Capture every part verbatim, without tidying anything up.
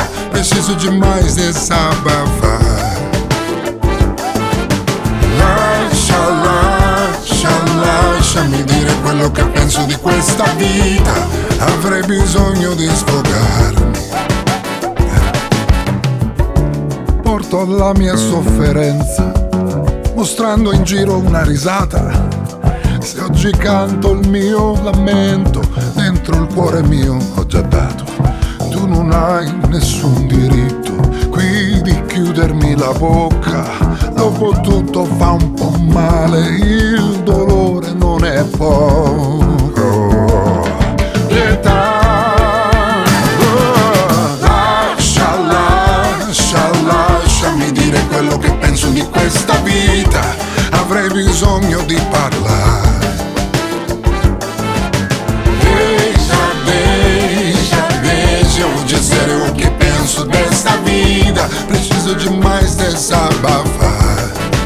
vida, preciso demais desabafar. Lascia, lascia, lasciami dire quello che penso di questa vita. Avrei bisogno di sfogarmi. Porto la mia sofferenza, mostrando in giro una risata. Se oggi canto il mio lamento, dentro il cuore mio ho già dato. Tu non hai nessun diritto qui di chiudermi la bocca. Dopo tutto fa un po' male, il dolore non è poco. Pietà, oh, lascia, lascia, lasciami dire quello che penso di questa vita. Avrei bisogno di parlare. Deixa, deixa, deixa eu dizer o que penso desta vida. Preciso demais desabafar.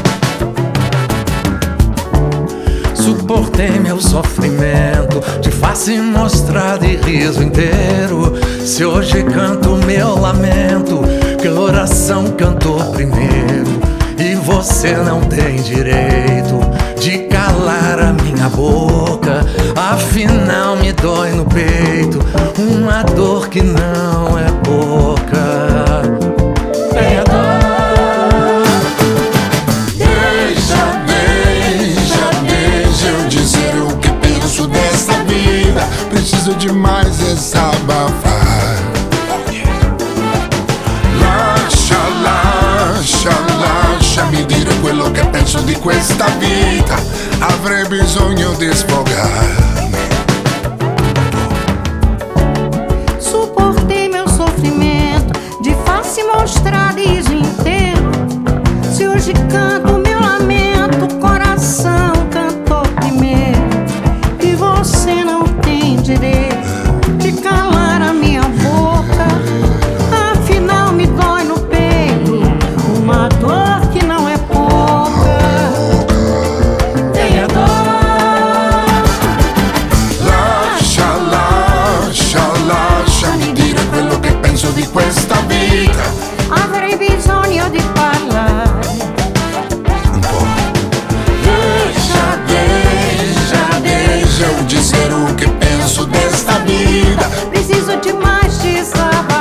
Suportei meu sofrimento de face mostrada e riso inteiro. Se hoje canto meu lamento, que oração cantou primeiro. E você não tem direito de calar a minha boca. Afinal me dói no peito uma dor que não é pouca. É dor. Deixa, deixa, deixa eu dizer o que penso dessa vida. Preciso demais desabafar. Lascia, lascia, lasciami dire quello che penso di questa vita. Avrei bisogno di sfogarmi. Suportei meu sofrimento de face mostrada e riso inteiro. Se hoje canto meu lamento, o coração cantou primeiro. E você não tem direito de calar a minha boca. Afinal me dói no peito uma dor que não é pouca. Tenha dor. Lascia, lascia, lasciami dire quello che penso di questa vita. Avrei bisogno di parlare. Un po'. Deixa, deixa, deixa eu dizer o que penso desta vida. Preciso demais desabafar.